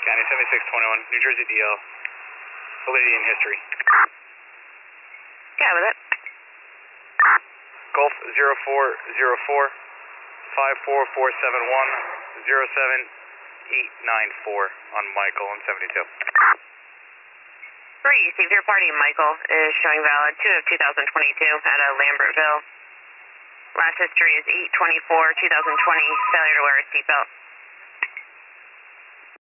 County 7621, New Jersey DL, validity in history. Yeah, with it. Golf 0404 54471 07894 on Michael and 72. 3, received your party, Michael, is showing valid 2 of 2022 at a Lambertville. Last history is 8/24/2020, failure to wear a seatbelt.